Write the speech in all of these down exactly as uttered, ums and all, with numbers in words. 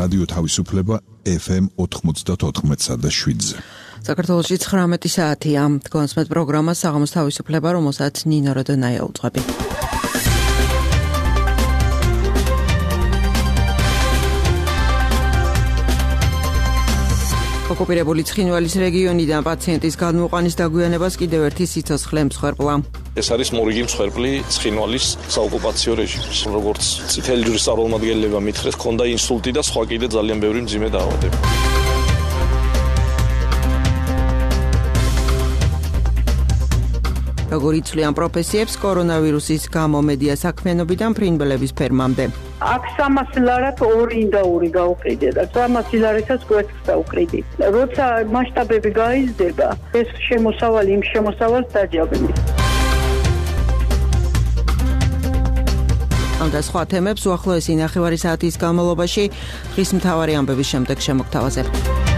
რადიო თავისუფლება ეფ ემ ოთხმოცდაოთხ და შვიდზე. საქართველოში ცხრამეტი საათია. თქვენსმეთ პროგრამა საღამოს თავისუფლება, რომელსაც ნინო როდონაია უძღვები. ოკუპირებული ცხინვალის რეგიონიდან პაციენტის გადმოყვანის დაგვიანებას კიდევ ერთი სიცოცხლე მსხვერპლა. ეს არის მორიგი მსხვერპლი ცხინვალის საოკუპაციო რეჟიმის. როგორც წითელი ჯვრის წარმომადგენლებმა მითხრეს, ჰქონდა ინსულტი და სხვა კიდე ძალიან ბევრი მძიმე დაავადება. როგორ იცვლიან პროფესიებს კორონავირუსის გამო მედია საქმიანობიდან ფრინველების ფერმამდე. აქ სამასი ლარად ორი და ორი გაუყიდე და სამასი ლარითაც გვერდს დაუყიდი. როცა მასშტაბები გაიზრდება, ეს შემოსავალი იმ შემოსავალს დაჯავნის. ამ და სხვა თემებს უახლოესი ნახევარი საათის განმავლობაში დღის მთავარი ამბების შემდეგ შემოგთავაზებთ.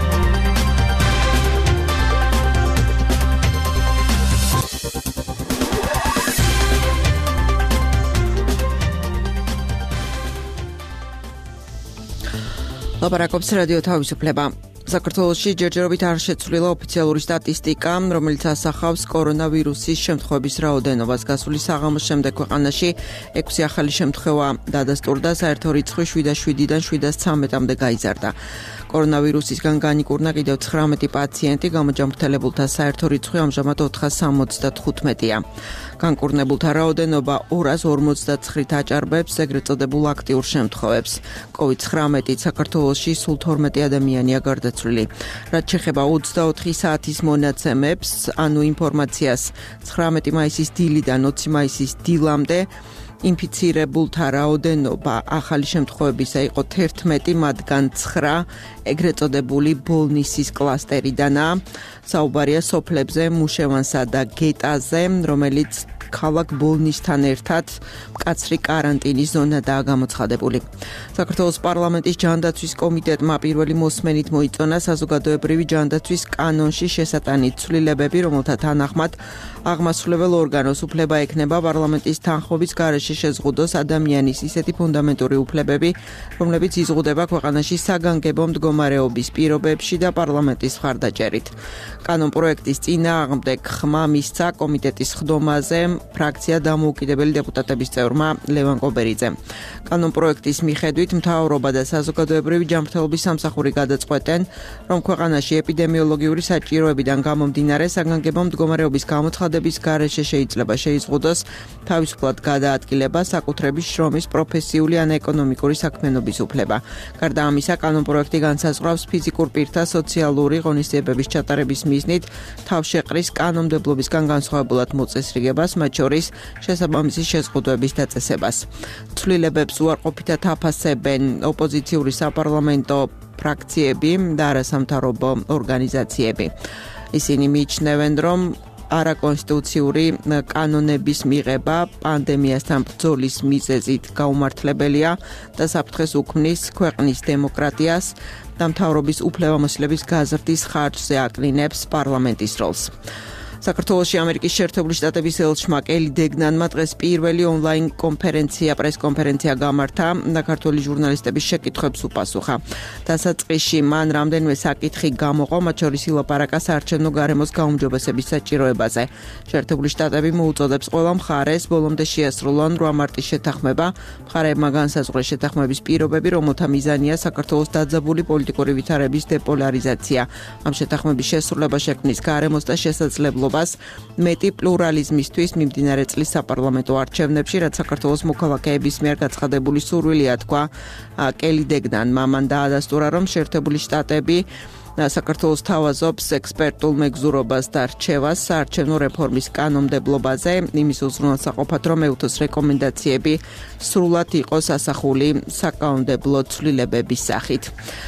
ლაპარაკობს რადიო თავისუფლება. საქართველოში ჯერჯერობით არ შეცვლილა ოფიციალური სტატისტიკა, რომელიც ასახავს კორონავირუსის შემთხვევების რაოდენობას. გასული საღამოს შემდეგ ქვეყანაში ექვსი ახალი შემთხვევა დადასტურდა, საერთო რიცხვი შვიდ შვიდიდან შვიდ ცხრამეტამდე გაიზარდა. კორონავირუსისგან განიკურნა კიდევ ცხრამეტი პაციენტი, გამოჯანმრთელებულთა საერთო რიცხვი ამჟამად ოთხას სამოცდათხუთმეტია. განკურნებულთა რაოდენობა ორას ორმოცდაცხრით აჭარბებს ეგრეთ წოდებულ აქტიურ შემთხვევებს. კოვიდ ცხრამეტი საქართველოში სულ თორმეტი ადამიანია გარდაცვლილი. რაც შეეხება ოცდაოთხი საათის მონაცემებს, ანუ ინფორმაციას ცხრამეტი მაისის დილიდან ოცი მაისის დილამდე ინფიცირებულთა რაოდენობა ახალი შემთხვევებისა იყო თერთმეტი, მათგან ცხრა ეგრეთ წოდებული ბოლნისის კლასტერიდანაა. საუბარია სოფლებზე, მუშევანსა და გეტაზე, რომელიც ქალაქ ბოლნისთან ერთად მკაცრი კარანტინის ზონადაა გამოცხადებული. საქართველოს პარლამენტის ჯანდაცვის კომიტეტმა პირველი მოსმენით მოიწონა საზოგადოებრივი ჯანდაცვის კანონში შესატანით ცვლილებები, რომელთა თანახმად აღმასრულებელ ორგანოს უფლება ექნება პარლამენტის თანხმობის გარეშე შეზღუდოს ადამიანის ისეთი ფუნდამენტური უფლებები, რომლებიც იზღუდება ქვეყანაში საგანგებო მდგომარეობის პირობებში და პარლამენტის მხარდაჭერით. კანონპროექტის წინააღმდეგ ხმა მისცა კომიტეტის ხდომაზე ფრაქცია დამოუკიდებელი დეპუტატების წევრმა ლევან კობერიძემ. კანონპროექტის მიხედვით მთავრობა და საზოგადოებრივი ჯანმრთელობის სამსახური გადაწყვეტენ, რომ ქვეყანაში ეპიდემიოლოგიური საჭიროებიდან გამომდინარე საგანგებო მდგომარეობის გამოცხადების გარეშე შეიძლება შეიზღუდოს თავისუფლად გადაადგილება საკუთრების შრომის პროფესიული ან ეკონომიკური საქმიანობის უფლება. გარდა ამისა, კანონპროექტი განსაზღვრავს ფიზიკურ პირთა სოციალური ღონისძიებების ჩატარების მიზნით თავშეყრის კანონმდებლობისგან განსხვავებულად მოწესრიგებას, მათ შორის შესაბამისი შეზღუდვების დაწესებას. ცვლილებებს უარყოფითად აფასებენ ოპოზიციური საპარლამენტო ფრაქციები და არასამთავრობო ორგანიზაციები. ისინი მიიჩნევენ, რომ არაკონსტიტუციური კანონების მიღება პანდემიასთან ბრძოლის მიზეზით გაუმართლებელია და საფრთხეს უქმნის ქვეყნის დემოკრატიას და მთავრობის უფლებამოსილების გაზრდის ხარჯზე აკნინებს პარლამენტის როლს. საქართველოში ამერიკის შეერთებული შტატების ელჩმა კელი დეგნანმა დღეს პირველი ონლაინ კონფერენცია, პრესკონფერენცია გამართა და ქართველი ჟურნალისტების შეკითხვებს უპასუხა. დასაწყისში მან რამდენიმე საკითხი გამოყო, მათ შორის ილაპარაკა საარჩევნო გარემოს გაუმჯობესების საჭიროებაზე. შეერთებული შტატები მოუწოდებს ყველა მხარეს ბოლომდე შეასრულონ რვა მარტის შეთანხმება. მხარეებმა განსაზღვრეს შეთანხმების პირობები, რომელთა მიზანია საქართველოს დაძაბული პოლიტიკური ვითარების დეპოლარიზაცია. ამ შეთანხმების შესრულება შექმნის გარემოს და შესაძლებლობას მეტი პლურალიზმისთვის მიმდინარე წლის საპარლამენტო არჩევნებში, რაც საქართველოს მოქალაქეების მიერ გაცხადებული სურვილია, თქვა კელი დეგნანმა. მან დაადასტურა, რომ შეერთებული შტატები საქართველოს თავაზობს ექსპერტულ მეგზურობას და რჩევას საარჩევნო რეფორმის კანონმდებლობაზე, იმის უზრუნველსაყოფად, რომ ეუთოს რეკომენდაციები სრულად იყოს ასახული საკანონმდებლო ცვლილებების სახით.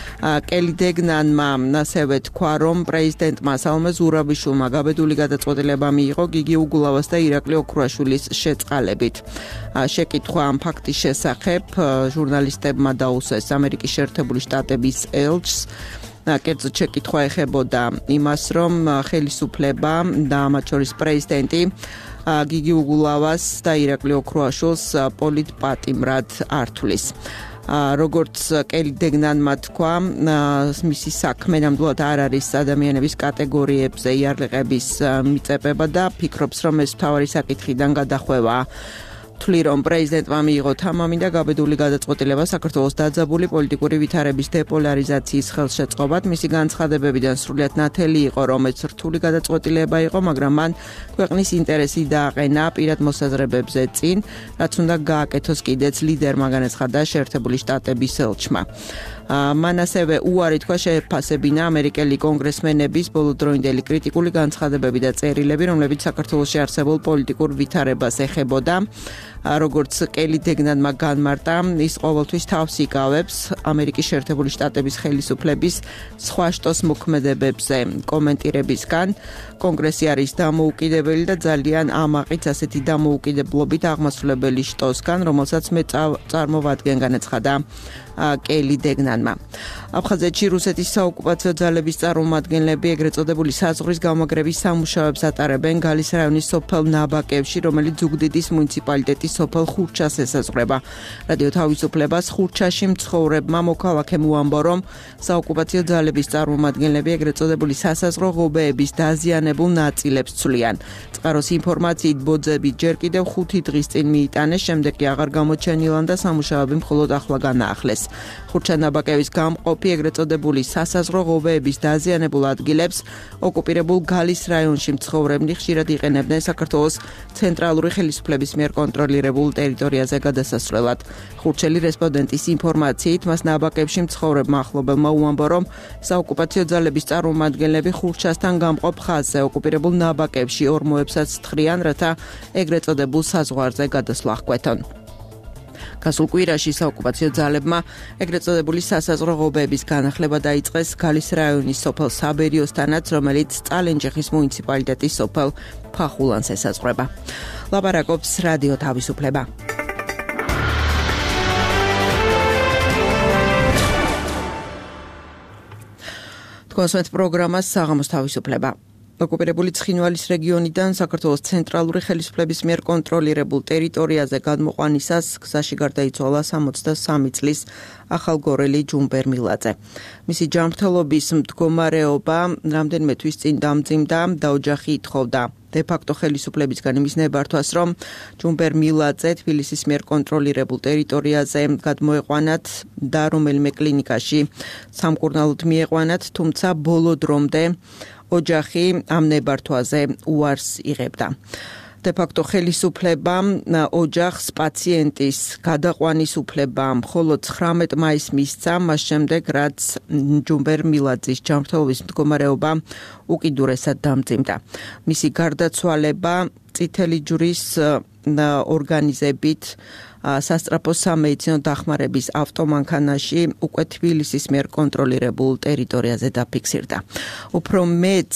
კელი დეგნანმა ასევე თქვა, რომ პრეზიდენტმა სალომე ზურაბიშვილმა გაბედული გადაწყვეტილება მიიღო გიგი უგულავას და ირაკლი ოქრუაშვილის შეწყალებით. შეკითხვა ამ ფაქტის შესახებ ჟურნალისტებმა დაუსვეს ამერიკის შეერთებული შტატების ელჩს. კერძოდ შეკითხვა ეხებოდა იმას, რომ ხელისუფლება და მათ შორის პრეზიდენტი გიგი უგულავას და ირაკლი ოქრუაშვილს პოლიტპატიმრად ართვლის. როგორც კელი დეგნანმა თქვა, მისი საქმე ნამდვილად არ არის ადამიანების კატეგორიებზე იარლიყების მიწებება და ფიქრობს, რომ ეს მთავარი საკითხიდან გადახვევა. თვლი რომ პრეზიდენტმა მიიღო თამამი და გაბედული გადაწყვეტილება საქართველოს დაძაბული პოლიტიკური ვითარების დეპოლარიზაციის ხელშეწყობად. მისი განცხადებებიდან სრულიად ნათელი იყო, რომ ეს რთული გადაწყვეტილება იყო, მაგრამ მან ქვეყნის ინტერესი დააყენა პირად მოსაზრებებზე წინ, რაც უნდა გააკეთოს კიდეც ლიდერმა, განაცხადა შეერთებული შტატების ელჩმა. მან ასევე უარი თქვა შეეფასებინა ამერიკელი კონგრესმენების ბოლოდროინდელი კრიტიკული განცხადებები და წერილები, რომლებიც საქართველოში არსებულ პოლიტიკურ ვითარებას ეხებოდა. როგორც კელი დეგნანმა განმარტა, ის ყოველთვის თავს იკავებს ამერიკის შეერთებული შტატების ხელისუფლების სხვა შტოს მოქმედებებზე კომენტირებისგან. კონგრესი არის დამოუკიდებელი და ძალიან ამაყიც ასეთი დამოუკიდებლობით აღმასრულებელი შტოსგან, რომელსაც მე წარმოვადგენ, განაცხადა კელი დეგნანმა. აფხაზეთში რუსეთის საოკუპაციო ძალების წარმომადგენლები ეგრეთ წოდებული საზღვრის გამაგრების სამუშაოებს ატარებენ გალის რაიონის სოფელ ნაბაკებში, რომელიც ზუგდიდის მუნიციპალიტეტის სოფელ ხურჩას ესაზღვრება. რადიო თავისუფლებას ხურჩაში მცხოვრებმა მოქალაქემ უამბო, რომ საოკუპაციო ძალების წარმომადგენლები ეგრეთ წოდებული სასაზღვრო ღობეების დაზიანებულ ნაწილებს ცვლიან. წყაროს ინფორმაციით ბოძები ჯერ კიდევ ხუთი დღის წინ მიიტანეს, შემდეგ კი აღარ გამოჩენილან და სამუშაოები მხოლოდ ახლა განაახლეს. ხურჩანაბაკების გამყოფი ეგრეთ წოდებული სასაზღვრო ღობეების დაზიანებულ ადგილებს ოკუპირებულ გალის რაიონში მცხოვრებნი ხშირად იყენებდნენ საქართველოს ცენტრალური ხელისუფლების მიერ კონტროლირებულ ტერიტორიაზე გადასასვლელად. ხურჩელი რესპონდენტის ინფორმაციით, მას ნაბაკებში მცხოვრებმა ახლობელმა უამბო, რომ საოკუპაციო ძალების წარმომადგენლები ხურჩასთან გამყოფ ხაზზე ოკუპირებულ ნაბაკებში ორმოებსაც თხრიან, რათა ეგრეთ წოდებულ საზღვარზე გადასვლა ჰკვეთონ. გასულ კვირაში საოკუპაციო ძალებმა ეგრეთ წოდებული სასაზღვრო ღობეების განახლება დაიწყეს გალის რაიონის სოფელ საბერიოსთანაც, რომელიც წალენჯიხის მუნიციპალიტეტის სოფელ ფახულანს ესაზღვრება. ლაპარაკობს რადიო თავისუფლება. თქვენს პროგრამას საღამოს თავისუფლება. ოკუპირებული ცხინვალის რეგიონიდან საქართველოს ცენტრალური ხელისუფლების მიერ კონტროლირებულ ტერიტორიაზე გადმოყვანისას გზაში გარდაიცვალა სამოცდასამი წლის ახალგორელი ჯუმბერ მილაძე. მისი ჯანმრთელობის მდგომარეობა რამდენიმე თვის წინ დამძიმდა და ოჯახი ითხოვდა დე-ფაქტო ხელისუფლებისგან იმის ნებართვას, რომ ჯუმბერ მილაძე თბილისის მიერ კონტროლირებულ ტერიტორიაზე გადმოეყვანათ და რომელიმე კლინიკაში სამკურნალოდ მიეყვანათ, თუმცა ბოლო დრომდე ოჯახი ამ ნებართვაზე უარს იღებდა. დე-ფაქტო ხელისუფლებამ ოჯახს პაციენტის გადაყვანის უფლება მხოლოდ ცხრამეტ მაისს მისცა, მას შემდეგ რაც ჯუმბერ მილაძის ჯანმრთელობის მდგომარეობა უკიდურესად დამძიმდა. მისი გარდაცვალება წითელი ჯვრის ორგანიზებით სასწრაფო სამედიცინო დახმარების ავტომანქანაში უკვე თბილისის მიერ კონტროლირებულ ტერიტორიაზე დაფიქსირდა. უფრო მეც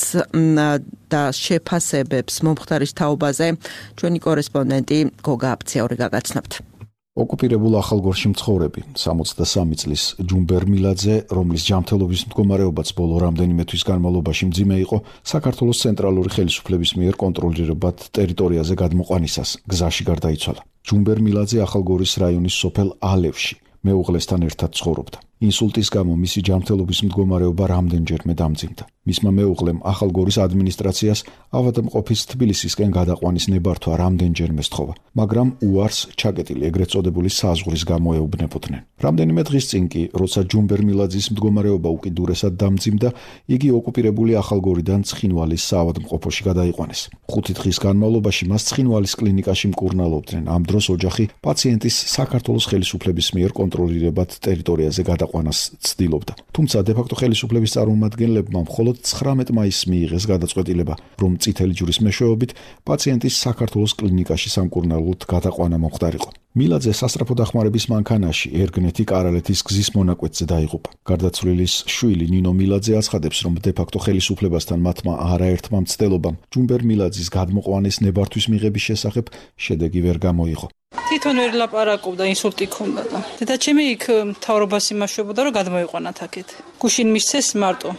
და შეფასებებს მომხდარის თაობაზე ჩვენი კორესპონდენტი გოგა აფციური გაგაცნობთ. ოკუპირებულ ახალგორში მცხოვრები სამოცდასამი წლის ჯუმბერ მილაძე, რომლის ჯანმრთელობის მდგომარეობაც ბოლო რამდენიმე თვის განმავლობაში მძიმე იყო, საქართველოს ცენტრალური ხელისუფლების მიერ კონტროლირებად ტერიტორიაზე გადმოყვანისას გზაში გარდაიცვალა. ჯუმბერ მილაძე ახალგორის რაიონის სოფელ ალევში მეუღლესთან ერთად ცხოვრობდა. ინსულტის გამო მისი ჯანმრთელობის მდგომარეობა რამდენჯერმე დამძიმდა. მისმა მეუღლემ ახალგორის ადმინისტრაციას ავადმყოფის თბილისისკენ გადაყვანის ნებართვა რამდენჯერმე სთხოვა, მაგრამ უარს ჩაკეტილი ეგრეთ წოდებული საზღვრის გამო ეუბნებოდნენ. რამდენიმე დღის წინ კი, როცა ჯუმბერ მილაძის მდგომარეობა უკიდურესად დამძიმდა, იგი ოკუპირებული ახალგორიდან ცხინვალის საავადმყოფოში გადაიყვანეს. ხუთი დღის განმავლობაში მას ცხინვალის კლინიკაში მკურნალობდნენ. ამ დროს ოჯახი პაციენტის საქართველოს ხელისუფლების მიერ კონტროლირებად ტერიტორიაზე გადაყვანას ცდილობდა. თუმცა დე-ფაქტო ხელისუფლების წარმომადგენლებმა მხოლოდ ცხრამეტ მაისს მიიღეს გადაწყვეტილება, რომ წითელი ჯვრის მეშვეობით პაციენტის საქართველოს კლინიკაში სამკურნალოდ გადაყვანა მომხდარიყო. მილაძე სასწრაფო დახმარების მანქანაში ერგნეთი-კარალეთის გზის მონაკვეთზე დაიღუპა. გარდაცვლილის შვილი ნინო მილაძე აცხადებს, რომ დე-ფაქტო ხელისუფლებასთან მათმა არაერთმა მცდელობამ ჯუმბერ მილაძის გადმოყვანის ნებართვის მიღების შესახებ შედეგი ვერ გამოიღო. თვითონ ვერ ლაპარაკობდა, ინსულტი ჰქონდა და დედაჩემი იქ მთავრობას იმაშვებოდა, რომ გადმოიყვანათ აქეთ. გუშინ მისცეს მარტო.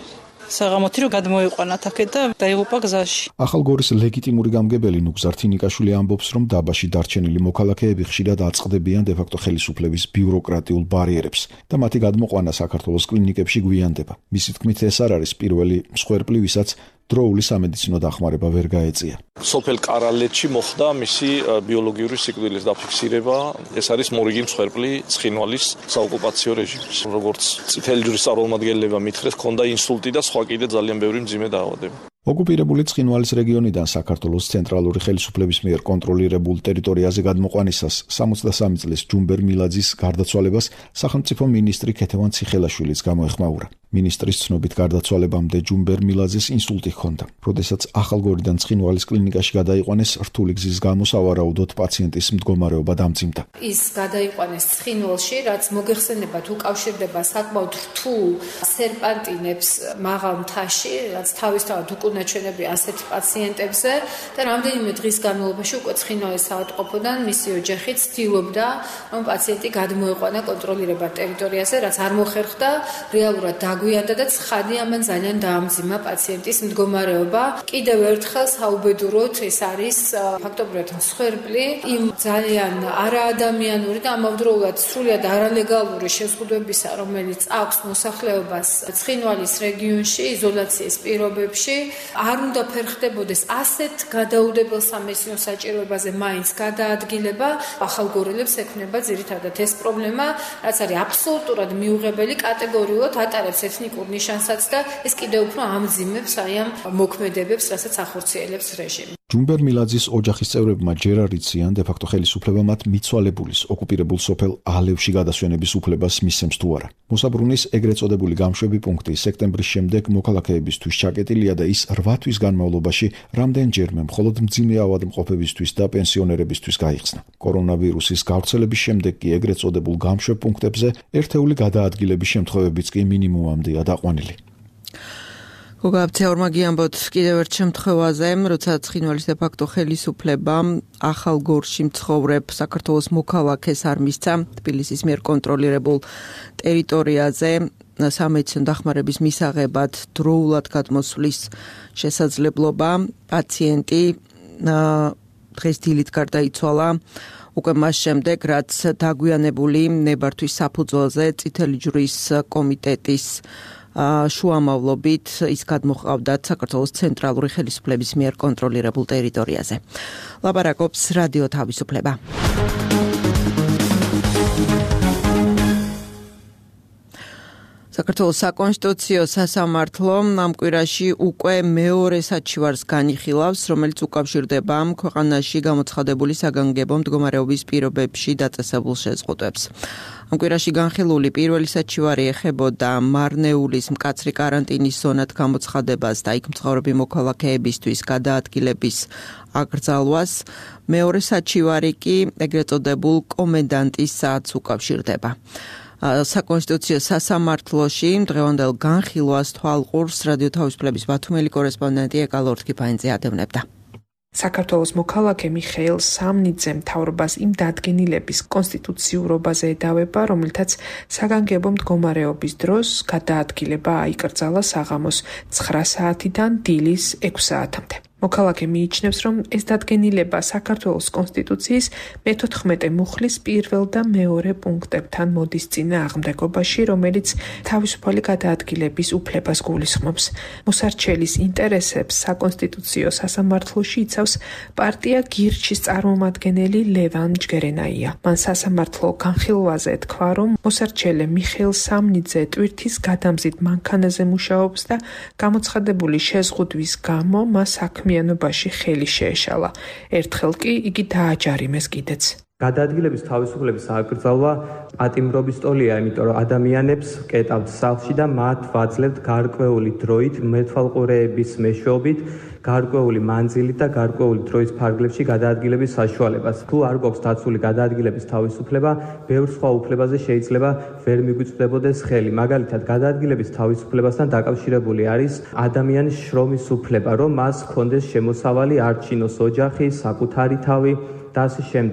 საღამოთი რომ გადმოიყვანათ აქეთ და დაიღუპა გზაში. ახალგორის ლეგიტიმური გამგებელი ნუგზარ თინიკაშვილი ამბობს, რომ დაბაში დარჩენილი მოქალაქეები ხშირად აწყდებიან დე-ფაქტო ხელისუფლების ბიუროკრატიულ ბარიერებს და მათი გადმოყვანა საქართველოს კლინიკებში გვიანდება. მისი თქმით, ეს არ არის პირველი მსხვერპლი, ვისაც დროული სამედიცინო დახმარება ვერ გაეწია. სოფელ კარალეთში მოხდა მისი ბიოლოგიური სიკვდილის დაფიქსირება. ეს არის მორიგი მსხვერპლი ცხინვალის საოკუპაციო რეჟიმის. როგორც წითელი ჯვრის წარმომადგენლებმა მითხრეს, ჰქონდა ინსულტი და სხვა კიდე ძალიან ბევრი მძიმე დაავადება. ოკუპირებული ცხინვალის რეგიონიდან საქართველოს ცენტრალური ხელისუფლების მიერ კონტროლირებულ ტერიტორიაზე გადმოყვანისას სამოცდასამი წლის ჯუმბერ მილაძის გარდაცვალებას სახელმწიფო მინისტრი ქეთევან ციხელაშვილიც გამოეხმაურა. მინისტრის ცნობით გარდაცვალებამდე ჯუმბერ მილაძეს ინსულტი ჰქონდა. როდესაც ახალგორიდან ცხინვალის კლინიკაში გადაიყვანეს, რთული გზის გამო სავარაუდოდ პაციენტის მდგომარეობა დამძიმდა. ის გადაიყვანეს ცხინვალში, რაც მოგეხსენებათ უკავშირდება საკმაოდ რთულ სერპანტინებს მაღალ მთაში, რაც თავისთავად უკუნაჩვენებია ასეთ პაციენტებზე და რამდენიმე დღის განმავლობაში უკვე ცხინვალის საავადმყოფოდან მისი ოჯახი ცდილობდა, რომ პაციენტი გადმოეყვანა კონტროლირებად ტერიტორიაზე, რაც არ მოხერხდა, რეალურად დაგვიანდა და ცხადი ამან ძალიან დაამძიმა პაციენტის მდგომარეობა. კიდევ ერთხელ საუბედუროთ, ეს არის ფაქტობრივად მსხვერპლი იმ ძალიან არაადამიანური და ამავდროულად სრულიად არალეგალური შეზღუდვებისა, რომელიც აქვს მოსახლეობას ცხინვალის რეგიონში იზოლაციის პირობებში. არ უნდა ფერხდებოდეს ასეთ გადაუდებელ სამედიცინო საჭიროებაზე მაინც გადაადგილება. ახალგორელებს ექნება ძირითადად ეს პრობლემა, რაც არის აბსოლუტურად მიუღებელი, კატეგორიულად ატარებს ეთნიკურ ნიშანსაც და ეს კიდევ უფრო ამძიმებს აი ამ მოქმედებებს, რასაც ახორციელებს რეჟიმი. ჯუმბერ მილაძის ოჯახის წევრებმა ჯერ არ იციან დე-ფაქტო ხელისუფლება მათ მიცვალებულის ოკუპირებულ სოფელ ალევში გადასვენების უფლებას მისცემს თუ არა. მოსაბრუნის ეგრეთ წოდებული გამშვები პუნქტი სექტემბრის შემდეგ მოქალაქეებისთვის ჩაკეტილია და ის რვა თვის განმავლობაში რამდენჯერმე მხოლოდ მძიმე ავადმყოფებისთვის და პენსიონერებისთვის გაიხსნა. კორონავირუსის გავრცელების შემდეგ კი ეგრეთ წოდებულ გამშვებ პუნქტებზე ერთეული გადაადგილების შემთხვევებიც კი მინიმუმამდეა დაყვანილი. გოგაბცეორმა გიამბოთ კიდევ ერთ შემთხვევაზე, როცა ცხინვალის დე-ფაქტო ხელისუფლება ახალგორში მცხოვრებ საქართველოს მოქალაქეს არ მისცა თბილისის მიერ კონტროლირებულ ტერიტორიაზე სამედიცინო დახმარების მისაღებად დროულად გადმოსვლის შესაძლებლობა. პაციენტი დღეს დილით გარდაიცვალა. უკვე მას შემდეგ, რაც დაგვიანებული ნებართვის საფუძველზე წითელი ჯვრის კომიტეტის შუამავლობით ის გადმოჰყავდათ საქართველოს ცენტრალური ხელისუფლების მიერ კონტროლირებულ ტერიტორიაზე. ლაპარაკობს რადიო თავისუფლება. საქართველოს საკონსტიტუციო სასამართლო ამ კვირაში უკვე მეორე საჩივარს განიხილავს, რომელიც უკავშირდება ქვეყანაში გამოცხადებული საგანგებო მდგომარეობის პირობებში დაწესებულ შეზღუდვებს. ამ კვირაში განხილული პირველი საჩივარი ეხებოდა მარნეულის მკაცრი კარანტინის ზონად გამოცხადებას და იქ მცხოვრები მოქალაქეებისთვის გადაადგილების აკრძალვას. მეორე საჩივარი კი ეგრეთ წოდებულ კომენდანტის საათს უკავშირდება. საკონსტიტუციო სასამართლოში დღევანდელ განხილვას თვალყურს რადიო თავისუფლების ბათუმელი კორესპონდენტი ეკალო ორთქიფანიძე ადევნებდა. საქართველოს მოქალაქე მიხეილ სამნიძე მთავრობას იმ დადგენილების კონსტიტუციურობაზე ედავება, რომელთაც საგანგებო მდგომარეობის დროს გადაადგილება აიკრძალა საღამოს ცხრა საათიდან დილის ექვსი საათამდე. მოქალაქე მიიჩნევს, რომ ეს დადგენილება საქართველოს კონსტიტუციის მეთოთხმეტე მუხლის პირველ და მეორე პუნქტებთან მოდის წინააღმდეგობაში, რომელიც თავისუფალი გადაადგილების უფლებას გულისხმობს. მოსარჩელის ინტერესებს საკონსტიტუციო სასამართლოში იცავს პარტია გირჩის წარმომადგენელი ლევან ჯგერენაია. მან სასამართლო განხილვაზე თქვა, რომ მოსარჩელე მიხეილ სამნიძე ტვირთის გადამზიდ მანქანაზე მუშაობს და გამოცხადებული შეზღუდვის გამო მას საქმიანობაში ხელი შეეშალა. ერთხელ კი იგი დააჯარიმეს კიდეც. გადაადგილების თავისუფლების აკრძალვა პატიმრობის ტოლია, იმიტომ რომ ადამიანებს კეტავთ სახლში და მათ ვაძლევთ გარკვეული დროით, მეთვალყურეების მეშვეობით, გარკვეული მანძილით და გარკვეული დროის ფარგლებში გადაადგილების საშუალებას. თუ არ გვაქვს დაცული გადაადგილების თავისუფლება, ბევრ სხვა უფლებაზე შეიძლება ვერ მიგვიწვდებოდეს ხელი. მაგალითად, გადაადგილების თავისუფლებასთან დაკავშირებული არის ადამიანის შრომის უფლება, რომ მას ჰქონდეს შემოსავალი, არჩინოს ოჯახი, საკუთარი თავი და ასე შემდეგ.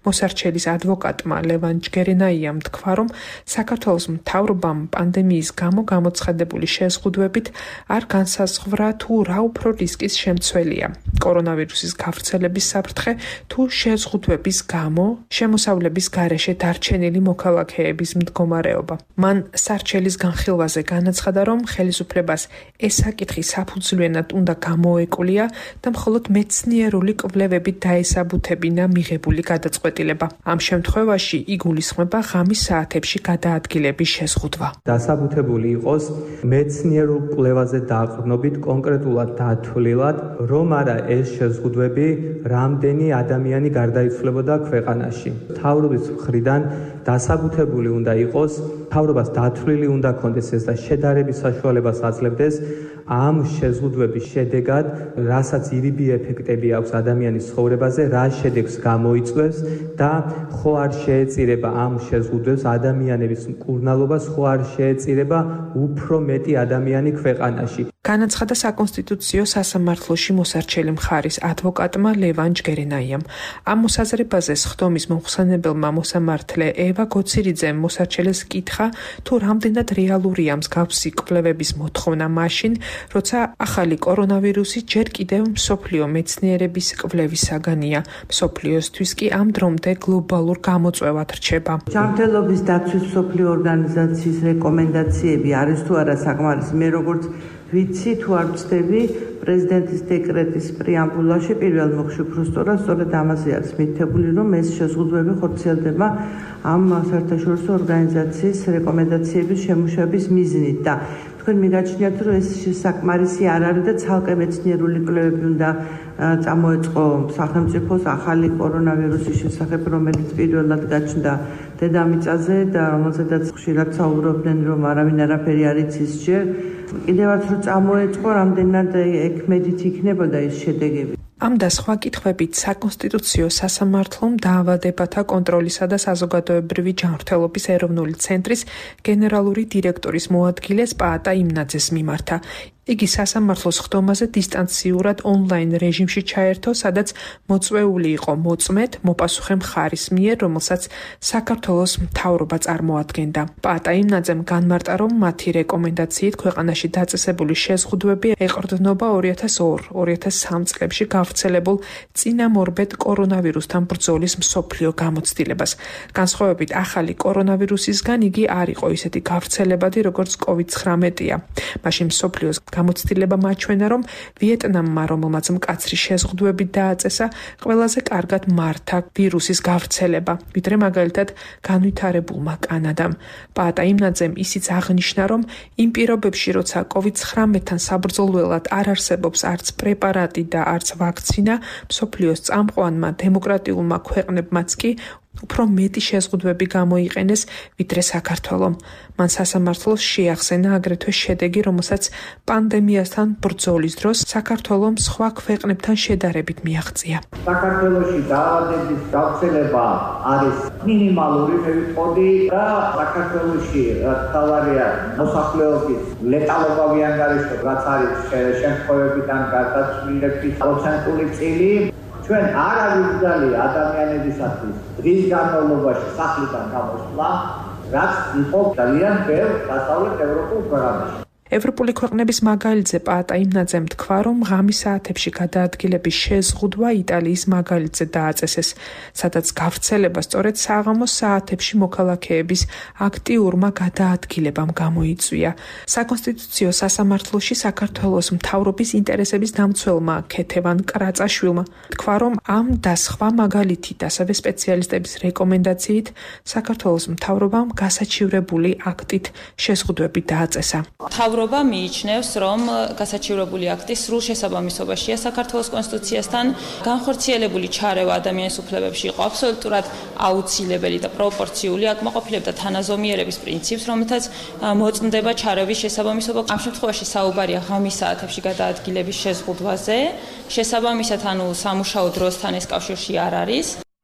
მოსარჩელის ადვოკატმა ლევან ჯგერენაიამ თქვა, რომ საქართველოს მთავრობამ პანდემიის გამო გამოცხადებული შეზღუდვებით არ განსაზღვრა თუ რა უფრო რისკის შემცველია, კორონავირუსის გავრცელების საფრთხე თუ შეზღუდვების გამო შემოსავლების გარეშე დარჩენილი მოქალაქეების მდგომარეობა. მან სარჩელის განხილვაზე განაცხადა, რომ ხელისუფლებას ეს საკითხი საფუძვლიანად უნდა გამოეკვლია და მხოლოდ მეცნიერული კვლევებით დაესაბუთებინა მიღებული გადაწყვეტილება. ამ შემთხვევაში იგულისხმება ღამის საათებში გადაადგილების შეზღუდვა. დასაბუთებული იყოს მეცნიერულ კვლევაზე დაყრდნობით კონკრეტულად დათვლილად, რომ არა ეს შეზღუდვები რამდენი ადამიანი გარდაიცვლებოდა ქვეყანაში. მთავრობის მხრიდან დასაბუთებული უნდა იყოს, მთავრობას დათვლილი უნდა კონდეს ეს და შედარების საშუალებას აძლევდეს ამ შეზღუდვების შედეგად, რასაც ირიბი ეფექტები აქვს ადამიანის ცხოვრებაზე, რა შედეგს გამოიწვევს და ხო არ შეეწირება ამ შეზღუდვებს ადამიანების მკურნალობას, ხო არ შეეწირება უფრო მეტი ადამიანი ქვეყანაში. განაცხადა საკონსტიტუციო სასამართლოში მოსარჩელი მხარის ადვოკატმა ლევან ჯგერენაიამ. ამ მოსაზრებაზე სხდომის მომხსენებელმა მოსამართლე ევა გოცირიძემ მოსარჩელეს კითხა, თუ რამდენად რეალურია მსგავსი კვლევების მოთხოვნა მაშინ, როცა ახალი კორონავირუსი ჯერ კიდევ მსოფლიო მეცნიერების კვლევის საგანია. მსოფლიოსთვის კი ამ დრომდე გლობალურ გამოწვევად რჩება. ჯანმრთელობის დაცვის მსოფლიო ორგანიზაციის რეკომენდაციები არის თუ არა საკმარისი? მე როგორც ვიცი, თუ არ ვცდები, პრეზიდენტის დეკრეტის პრეამბულაში პირველ მოხშუფროსტორას სწორედ ამაზე არის მითითებული, რომ ეს შეზღუდვები ხორციელდება ამ საერთაშორისო ორგანიზაციის რეკომენდაციების შემუშავების მიზნით და თქვენ მიგაჩნიათ, რომ ეს საკმარისი არ არის და ცალკე მეცნიერული კვლევები უნდა წამოეწყო სახელმწიფოს ახალი კორონავირუსის შესახებ, რომელიც პირველად გაჩნდა დედამიწაზე და რომელზედაც ხშირად საუბრობდნენ, რომ არავინ არაფერი არ იცის ჯერ. კიდევაც რომ წამოეწყო, რამდენად ექმედით იქნებოდა ეს შედეგები. ამ და სხვა კითხვებით საკონსტიტუციო სასამართლომ დაავადებათა კონტროლისა და საზოგადოებრივი ჯანმრთელობის ეროვნული ცენტრის გენერალური დირექტორის მოადგილეს პაატა იმნაძეს მიმართა. იგი სასამართლოს ხდომაზე დისტანციურად ონლაინ რეჟიმში ჩაერთო, სადაც მოწვეული იყო მოწმედ მოპასუხე მხარის მიერ, რომელსაც საქართველოს მთავრობა წარმოადგენდა. პაატა იმნაძემ განმარტა, რომ მათი რეკომენდაციით ქვეყანაში დაწესებული შეზღუდვები ეყრდნობა ორი ათას ორი ორი ათას სამი წლებში გავრცელებულ წინამორბედ კორონავირუსთან ბრძოლის მსოფლიო გამოცდილებას. განსხვავებით ახალი კორონავირუსისგან იგი არ იყო ისეთი გავრცელებადი, როგორც კოვიდ ცხრამეტია. მაშინ მსოფლიოს გამოცდილება მაჩვენა, რომ ვიეტნამმა, რომელმაც მკაცრი შეზღუდვები დააწესა, ყველაზე კარგად მართა ვირუსის გავრცელება, ვიდრე მაგალითად განვითარებულმა კანადამ. პაატა იმნაძემ ისიც აღნიშნა, რომ იმ პირობებში, როცა კოვიდ ცხრამეტთან საბრძოლველად არ არსებობს არც პრეპარატი და არც ვაქცინა, მსოფლიოს წამყვანმა დემოკრატიულმა ქვეყნებმაც კი უფრო მეტი შეზღუდვები გამოიყენეს, ვიდრე საქართველომ. მან სასამართლოს შეახსენა აგრეთვე შედეგი, რომელსაც პანდემიასთან ბრძოლის დროს საქართველომ სხვა ქვეყნებთან შედარებით მიაღწია. საქართველოში დაავადების გავრცელება არის მინიმალური, მე ვიტყოდი და საქართველოში თავარია მოსახლეობის ლეტალობა ვიანგარიშო, რაც არის შემთხვევებიდან გარდაცვლილების პროცენტული წილი. ჩვენ არ არის ძალია ადამიანებისათვის დღის განმავლობაში სახლიდან გამოსვლა, რაც იყო ძალიან ბევრ დასავლეთ ევროპულ ქვეყანაში. ევროპული ქვეყნების მაგალითზე პაატა იმნაძემ თქვა, რომ ღამის საათებში გადაადგილების შეზღუდვა იტალიის მაგალითზე დააწესეს, სადაც გავრცელება სწორედ საღამოს საათებში მოქალაქეების აქტიურმა გადაადგილებამ გამოიწვია. საკონსტიტუციო სასამართლოში საქართველოს მთავრობის ინტერესების დამცველმა ქეთევან კრაწაშვილმა თქვა, რომ ამ და სხვა მაგალითით, ასევე სპეციალისტების რეკომენდაციით საქართველოს მთავრობამ გასაჩივრებული აქტით შეზღუდვები დააწესა. მთავრობა მიიჩნევს, რომ გასაჩივრებული აქტის სრულ შესაბამისობაშია საქართველოს კონსტიტუციასთან, განხორციელებული ჩარევა ადამიანის უფლებებში იყო აბსოლუტურად აუცილებელი და პროპორციული, აკმაყოფილებდა თანაზომიერების პრინციპს, რომელთაც მოწმდება ჩარევის შესაბამისობა. ამ შემთხვევაში საუბარია ღამის საათებში გადაადგილების შეზღუდვაზე, შესაბამისად, ანუ სამუშაო დროსთან ეს კავშირში არ არის.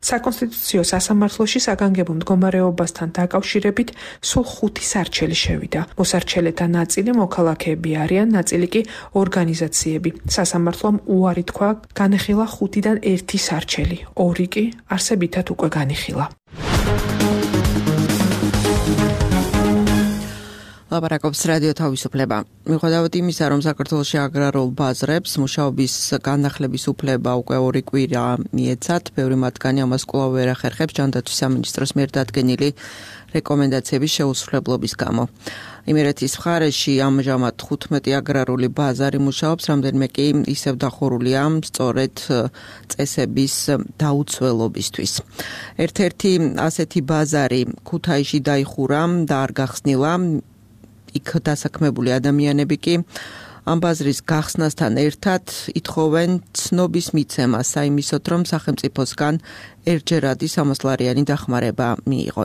საკონსტიტუციო სასამართლოში საგანგებო მდგომარეობასთან დაკავშირებით სულ ხუთი სარჩელი შევიდა. მოსარჩელეთა ნაწილი მოქალაქეები არიან, ნაწილი კი ორგანიზაციები. სასამართლომ უარი თქვა განეხილა ხუთიდან ერთი სარჩელი, ორი კი არსებითად უკვე განიხილა. ლაპარაკობს რადიო თავისუფლება. მიუხედავად იმისა, რომ საქართველოში აგრარულ ბაზრებს მუშაობის განახლების უფლება უკვე ორი კვირა მიეცათ, ბევრი მათგანი ამას კვლავ ვერ ახერხებს ჯანდაცვის სამინისტროს მიერ დადგენილი რეკომენდაციების შეუსრულებლობის გამო. იმერეთის მხარეში ამჟამად თხუთმეტი აგრარული ბაზარი მუშაობს, რამდენიმე კი ისევ დახურულია სწორედ წესების დაუცველობისთვის. ერთ-ერთი ასეთი ბაზარი ქუთაისში დაიხურა და არ გახსნილა. იქ დასაქმებული ადამიანები კი ამ ბაზრის გახსნასთან ერთად ითხოვენ ცნობის მიცემას საიმისოდ, რომ სახელმწიფოსგან ერთჯერადი სამასლარიანი დახმარება მიიღონ.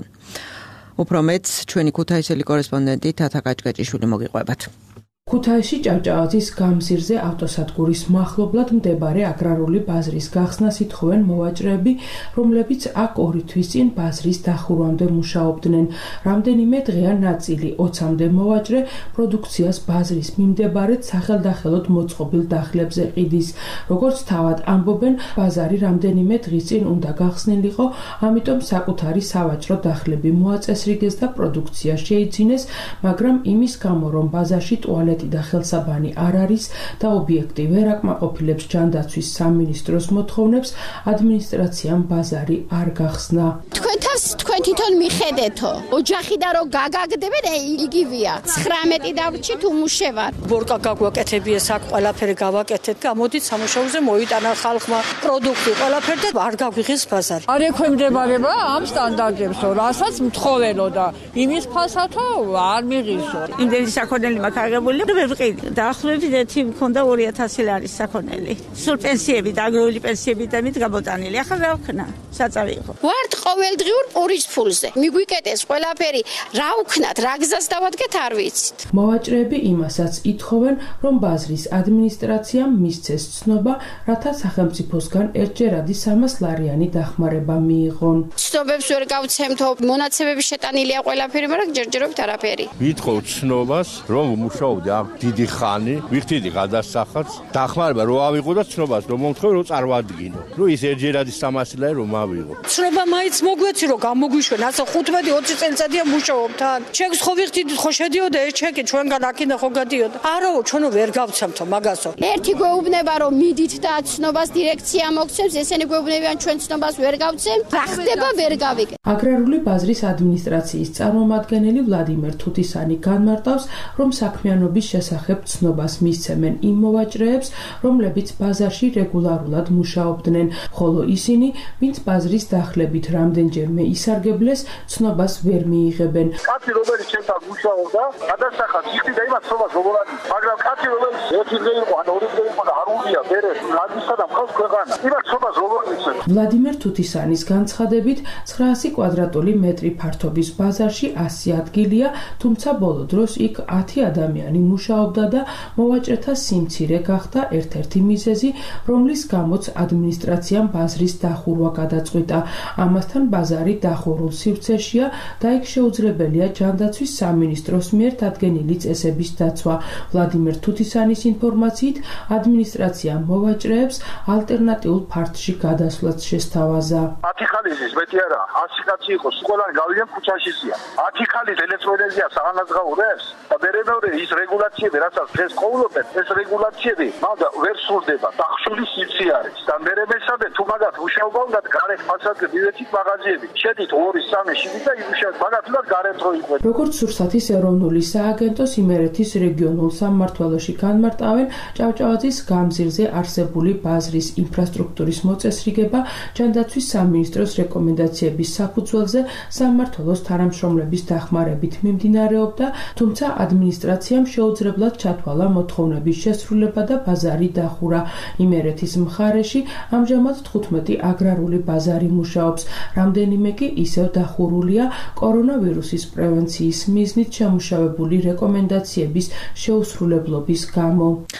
უფრო მეტს ჩვენი ქუთაისელი კორესპონდენტი თათა კაჭკაჭიშვილი მოგიყვებათ. ქუთაისში ჭავჭავაძის გამზირზე ავტოსადგურის მახლობლად მდებარე აგრარული ბაზრის გახსნას ითხოვენ მოვაჭრეები, რომლებიც აქ ორი თვის წინ ბაზრის დახურვამდე მუშაობდნენ. რამდენიმე დღეა ნაწილი ოცამდე მოვაჭრე პროდუქციას ბაზრის მიმდებარედ სახელდახელოდ მოწყობილ დახლებზე ყიდის. როგორც თავად ამბობენ, ბაზარი რამდენიმე დღის წინ უნდა გახსნილიყო, ამიტომ საკუთარი სავაჭრო დახლები მოაწესრიგეს და პროდუქცია შეიძინეს, მაგრამ იმის გამო, რომ ბაზარში ტუალეტი და ხელსაბანი არ არის და ობიექტი ვერ აკმაყოფილებს ჯანდაცვის სამინისტროს მოთხოვნებს, ადმინისტრაციამ ბაზარი არ გახსნა. თქვენ თავს თქვენ თვითონ მიხედეთო. ოჯახი და რო გაგაგდებენ, იგივეა. ცხრამეტი დავრჩით უმუშევარ. ბორკა გაგვაკეთებიეს აქ ყველაფერი გავაკეთეთ. გამოდით სამუშაოზე მოიტანა ხალხმა პროდუქტი ყველაფერი და არ გაგვიღეს ბაზარი. არ ექვემდებარება ამ სტანდარტებს, რასაც მთხოვენო და იმის ფასათო არ მიღისო. იმდენი საქონელი მაქვს აღებული. დაახლოებით ერთი მქონდა ორი ათასი ლარის საქონელი. სულ პენსიები და აგრარული პენსიები და მით გამოტანილი. ახლა რა ვქნა? საწავი იყო. ვართ ყოველდღიურ პურის ფულზე. მიგვიკეტეს ყველაფერი, რა ვქნათ, რა გზას დავადგეთ არ ვიცით. მოვაჭრეები იმასაც ითხოვენ, რომ ბაზრის ადმინისტრაციამ მისცეს ცნობა, რათა სახელმწიფოსგან ერთჯერადი სამას ლარიანი დახმარება მიიღონ. ცნობებს ვერ გავცემთო, მონაცემები შეტანილია ყველაფერი, მაგრამ ჯერჯერობით არაფერი. ვითხოვ ცნობას, რომ მუშაობდი აქ დიდი ხანი, ვიხდიდი გადასახადს, დახმარება რო ავიღო და ცნობას რომ მომთხოვე რომ წარმოადგინო. რომ ის ერთჯერადი სამასი ლარი რომ ავიღო. ცნობა მაინც მოგვეცი რომ გამოგვიშვენ, ასე ხუთმეტი ოცი წელიწადია მუშაობ თან. ჩეკს ხო ვიხდიდით, ხო შედიოდა ეს ჩეკი ჩვენგან აქინა ხო გადიოდა. არაო, ჩვენო ვერ გავცემთო მაგასო. ერთი გვეუბნება რომ მიდით და ცნობას დირექცია მოგცემს, ესენი გვეუბნებიან ჩვენ ცნობას ვერ გავცემთ. რა ხდება ვერ გავიგე. აგრარული ბაზრის ადმინისტრაციის წარმომადგენელი ვლადიმერ თუთისანი განმარტავს, რომ საქმიანობის შესახებ ცნობას მისცემენ იმ მოვაჭრეებს, რომლებიც ბაზარში რეგულარულად მუშაობდნენ, ხოლო ისინი, ვინც ბაზრის დახლებით რამდენჯერმე ისარგებლეს, ცნობას ვერ მიიღებენ. კაცი რომელიც ჩემთან მუშაობდა, გადასახადს იხდიდა იმას ცნობას როგორ არის, მაგრამ კაცი რომელიც ერთი დღე იყო, ან ორი დღე იყო და არ უნდია ბერეს, რადისა და მხოლოდ ქვეყანა. იმას ცნობას როგორ მისცემ? ვლადიმერ თუთისანის განცხადებით, ცხრაასი კვადრატული მეტრი ფართობის ბაზარში ასი ადგილია, თუმცა ბოლო დროს იქ ათი ადამიანი მუშაობდა და მოვაჭრეთა სიმცირე გახდა ერთ-ერთი მიზეზი, რომლის გამოც ადმინისტრაციამ ბაზრის დახურვა გადაწყვიტა. ამასთან ბაზარი დახურულ სივრცეშია და იქ შეუძლებელია ჯანდაცვის სამინისტროს მიერ დადგენილი წესების დაცვა. ვლადიმერ თუთისანის ინფორმაციით, ადმინისტრაცია მოვაჭრეებს ალტერნატიულ ფარდში გადასვლაც შესთავაზა. ათი ხალისის მეტი არა, ასი კაცი იყოს, ყველანი გავიდნენ ქუჩაშისია. ათი ხალის ელექტროენერგია საღანაზღაურებს და მერე ის რეგულაციები, რასაც დღეს ყოლობენ, ეს რეგულაციები მაგრამ ვერ სრულდება. დახშული სივრცე არის და მერე მესამე თუ მაგათ მუშაობა უნდა გარეთ ფასადზე მივეცით მაღაზიები. შედით ორი სამი შვიდი და იმუშავეთ მაგათ უნდა გარეთ რო იყვნენ. როგორც სურსათის ეროვნული სააგენტოს იმერეთის რეგიონულ სამმართველოში განმარტავენ, ჭავჭავაძის გამზირზე არსებული ბაზრის ინფრასტრუქტურის მოწესრიგება ჯანდაცვის სამინისტროს რეკომენდაციების საფუძველზე სამმართველოს თანამშრომლების დახმარებით მიმდინარეობდა, თუმცა ადმინისტრაციამ შეუძლებლად ჩათვალა მოთხოვნების შესრულება და ბაზარი დახურა. იმერეთის მხარეში ამჟამად თხუთმეტი აგრარული ბაზარი მუშაობს, რამდენიმე კი ისევ დახურულია კორონავირუსის პრევენციის მიზნით შემუშავებული რეკომენდაციების შეუსრულებლობის გამო.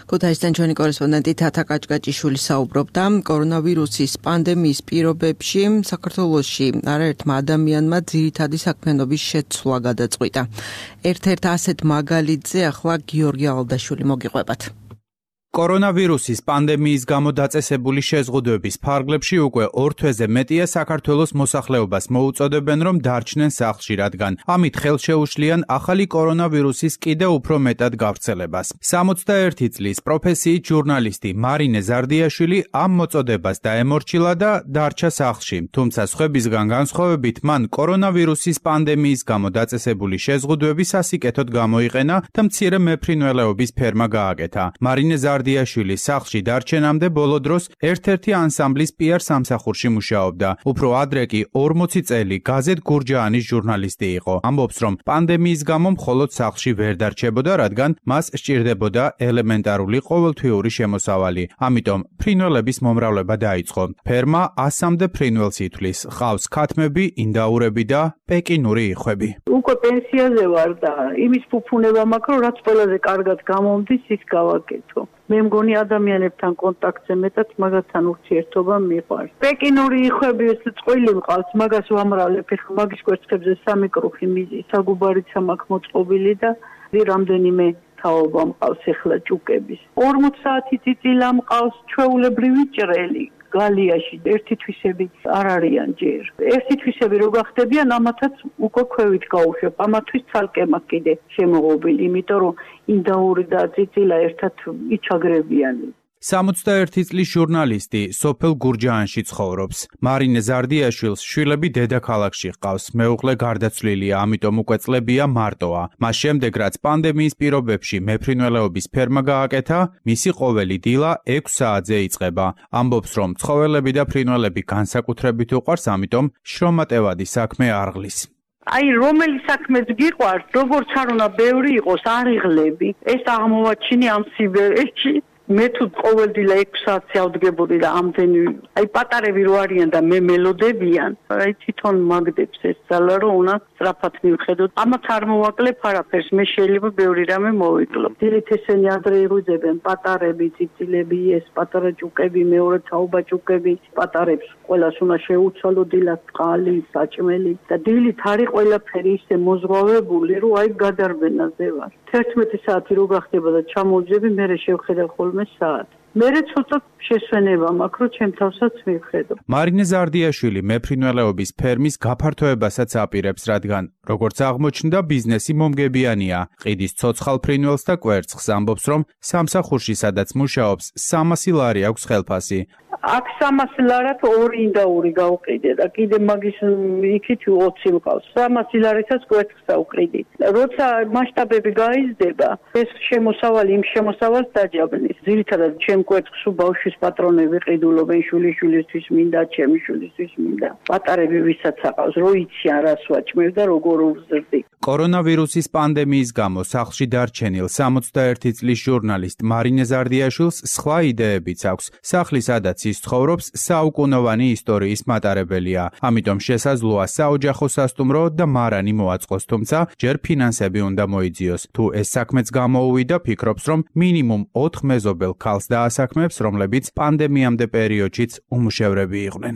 ქუთაისიდან ჩვენი კორესპონდენტი თათა კაჭკაჭიშვილი საუბრობდა კორონავირუსის პანდემიის პირობებში საქართველოში არაერთმა ადამიანმა ძირითადი საქმიანობის შეცვლა გადაწყვიტა. ერთ-ერთ ასეთ მაგალითზე ახლა გიორგი ალდაშვილი მოგიყვებათ. კორონავირუსის პანდემიის გამო დაწესებული შეზღუდვების ფარგლებში უკვე ორ თვეზე მეტია საქართველოს მოსახლეობას მოუწოდებენ, რომ დარჩნენ სახლში, რადგან ამით ხელშეუშლიან ახალი კორონავირუსის კიდევ უფრო მეტად გავრცელებას. სამოცდაერთი წლის პროფესიით ჟურნალისტი მარინე ზარდიაშვილი ამ მოწოდებას დაემორჩილა და დარჩა სახლში. თუმცა სხვებისგან განსხვავებით მან კორონავირუსის პანდემიის გამო დაწესებული შეზღუდვები სასიკეთოდ გამოიყენა და მცირე მეფრინველეობის ფერმა გააკეთა. მარინე ზარდიაშვილი სახლში დარჩენამდე ბოლო დროს ერთ-ერთი ანსამბლის პიარ სამსახურში მუშაობდა. უფრო ადრე კი ორმოცი წელი გაზეთ გურჯაანის ჟურნალისტი იყო. ამბობს, რომ პანდემიის გამო მხოლოდ სახლში ვერ დარჩებოდა, რადგან მას სჭირდებოდა ელემენტარული ყოველთვიური შემოსავალი. ამიტომ ფრინველების მომრავლება დაიწყო. ფერმა ასამდე ფრინველს ითვლის. ყავს ქათმები, ინდაურები და პეკინური იხვები. უკვე პენსიაზე ვარ და იმის ფუფუნება მაქვს, რომ რაც ყველაზე კარგად გამომდის, ის გავაკეთო. მე მგონი ადამიანებთან კონტაქტზე მეტად მაგათთან ურთიერთობა მიყვარს. პეკინური იხვები ეს წყვილი მყავს, მაგას ვამრავლებ, ეხლა მაგის კვერცხებზე სამი კრუხი მიზი, საგუბარიცა მაქვს მოწყობილი და რამდენიმე თაობა მყავს ეხლა ჭუკების. ორმოც საათი წიწილა მყავს, ჩვეულებრივი ჭრელი. გალიაში ერთი თვისები არ არიან ჯერ. ერთი თვისები რო გახდებიან, ამათაც უკვე ქვევით გაუშვებ. ამათვის ცალკე მაქვს კიდე შემოღობილი, იმიტომ რომ ინდაური და წიწილა ერთად იჩაგრებიან. სამოცდაერთი წლის ჟურნალისტი სოფელ გურჯაანში ცხოვრობს. მარინე ზარდიაშვილს შვილები დედაქალაქში ჰყავს. მეუღლე გარდაცვლილია, ამიტომ უკვე წლებია მარტოა. მას შემდეგ, რაც პანდემიის პირობებში მეფრინველეობის ფერმა გააკეთა, მისი ყოველი დილა ექვს საათზე იწყება. ამბობს, რომ ცხოველები და ფრინველები განსაკუთრებით უყვარს, ამიტომ შრომატევადი საქმე არღლის. აი რომელი საქმეც გიყვარს, როგორც არ უნდა ბევრი იყოს, არიღლები. ეს აღმოვაჩინე ამ სიბერეში. მე თუ ყოველდღიურად ექვს საათზე ავდგებოდი და ამდენი აი პატარები რო არიან და მე მელოდებიან, აი თვითონ მაგდებს ეს ძალა რომ უნდა სწრაფად მივხედოთ. ამათ არ მოვაკლებ არაფერს, მე შეიძლება ბევრი რამე მოვიკლო. დილით ესენი ადრე იღვიძებენ, პატარები, ციცილები, ეს პატარა ჭუკები, მეორე თაობა ჭუკები, პატარებს ყველას უნდა შეუცვალო დილად წყალი, საჭმელი და დილით არის ყველაფერი ისე მოზღვავებული, რომ აი გადარბენაზე ვარ. თერთმეტი საათი რო გახდება და ჩამოვიძები, მე შევხედავ ხოლმე საათი. მერე ცოტა შესვენება მაქვს, რომ ჩემ თავსაც მივხედო. მარინე ზარდიაშვილი მეფრინველეობის ფერმის გაფართოებასაც აპირებს, რადგან როგორც აღმოჩნდა, ბიზნესი მომგებიანია. ყიდის ცოცხალ ფრინველს და კვერცხს, ამბობს, რომ სამსახურში სადაც მუშაობს, სამასი ლარი აქვს ხელფასი. აქ სამასი ლარად ორი ინდაური გავყიდე და კიდე მაგის იქით ოცი მყავს. სამასი ლარითაც კვერცხს დავყიდით. როცა მასშტაბები გაიზრდება, ეს შემოსავალი იმ შემოსავალს დაჯაბნის. ძირითადად ჩემ კვერცხს ბავშვის პატრონები ყიდულობენ, შვილიშვილისთვის მინდა, ჩემი შვილისთვის მინდა. პატარები ვისაც აყავს, რო იციან რას ვაჭმევ და როგორ უვზრდი. კორონავირუსის პანდემიის გამო სახლში დარჩენილ სამოცდაერთი წლის ჟურნალისტ მარინე ზარდიაშვილს სხვა იდეებიც აქვს. სახლის სადაც ის ცხოვრობს, საუკუნოვანი ისტორიის მატარებელია. ამიტომ შესაძლოა საოჯახო სასტუმრო და მარანი მოაწყოს, თუმცა ჯერ ფინანსები უნდა მოიძიოს. თუ ეს საქმეც გამოუვიდა, ფიქრობს, რომ მინიმუმ ოთხ მეზობელ ქალს დაასაქმებს, რომლებიც პანდემიამდე პერიოდშიც უმუშევრები იყვნენ.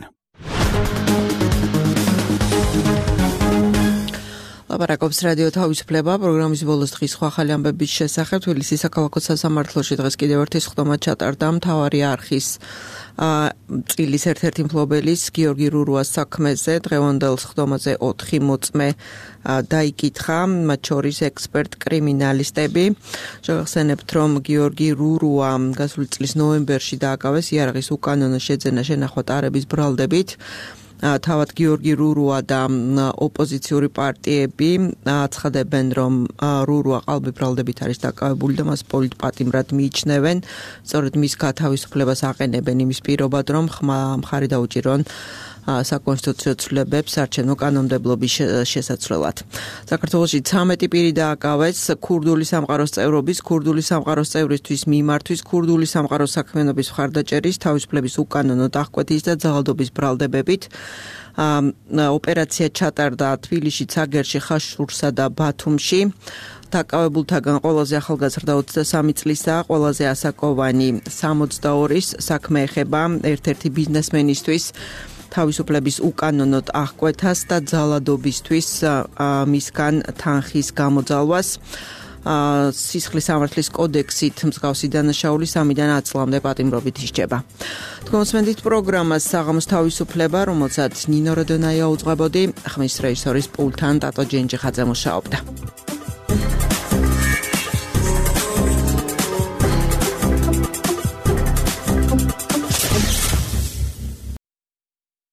ლაპარაკობს რადიო თავისუფლება პროგრამის ბოლოს დღის სხვა ახალი ამბების შესახებ. თბილისის საქალაქო სასამართლოში დღეს კიდევ ერთი სხდომა ჩატარდა მთავარი არხის წილის ერთ-ერთი მფლობელის გიორგი რურუას საქმეზე. დღევანდელ სხდომაზე ოთხი მოწმე დაიკითხა, მათ შორის ექსპერტ კრიმინალისტები. შევახსენებთ, რომ გიორგი რურუა გასული წლის ნოემბერში დააკავეს იარაღის უკანონო შეძენა შენახვა ტარების ბრალდებით. თავად გიორგი რურუა და ოპოზიციური პარტიები აცხადებენ, რომ რურუა ყალბი ბრალდებით არის დაკავებული და მას პოლიტპატიმრად მიიჩნევენ. სწორედ მის გათავისუფლებას აყენებენ იმის პირობად, რომ მხარი დაუჭირონ საკონსტიტუციო ცვლილებებს არჩევნო კანონმდებლობის შესაცვლელად. საქართველოში ცამეტი პირი დააკავეს ქურდული სამყაროს წევრობის, ქურდული სამყაროს წევრისთვის მიმართვის, ქურდული სამყაროს საქმიანობის მხარდაჭერის, თავისუფლების უკანონო დახკვეთის და ძალადობის ბრალდებებით. ოპერაცია ჩატარდა თბილისში, ცაგერში, ხაშურსა და ბათუმში. დაკავებულთაგან ყველაზე ახალგაზრდა ოცდასამი წლისაა, ყველაზე ასაკოვანი სამოცდაორის. საქმე ეხება ერთ-ერთი ბიზნესმენისთვის თავისუფლების უკანონოდ აღკვეთას და ძალადობისთვის მისგან თანხის გამოძალვას. სისხლის სამართლის კოდექსით მსგავსი დანაშაული სამიდან ათი წლამდე პატიმრობით ისჯება. თქვენს პროგრამას საღამოს თავისუფლება, რომელსაც ნინო როდონაია უძღვებოდი, ხმის რეჟისორის პულტთან ტატო ჯენჯიხაძე მუშაობდა.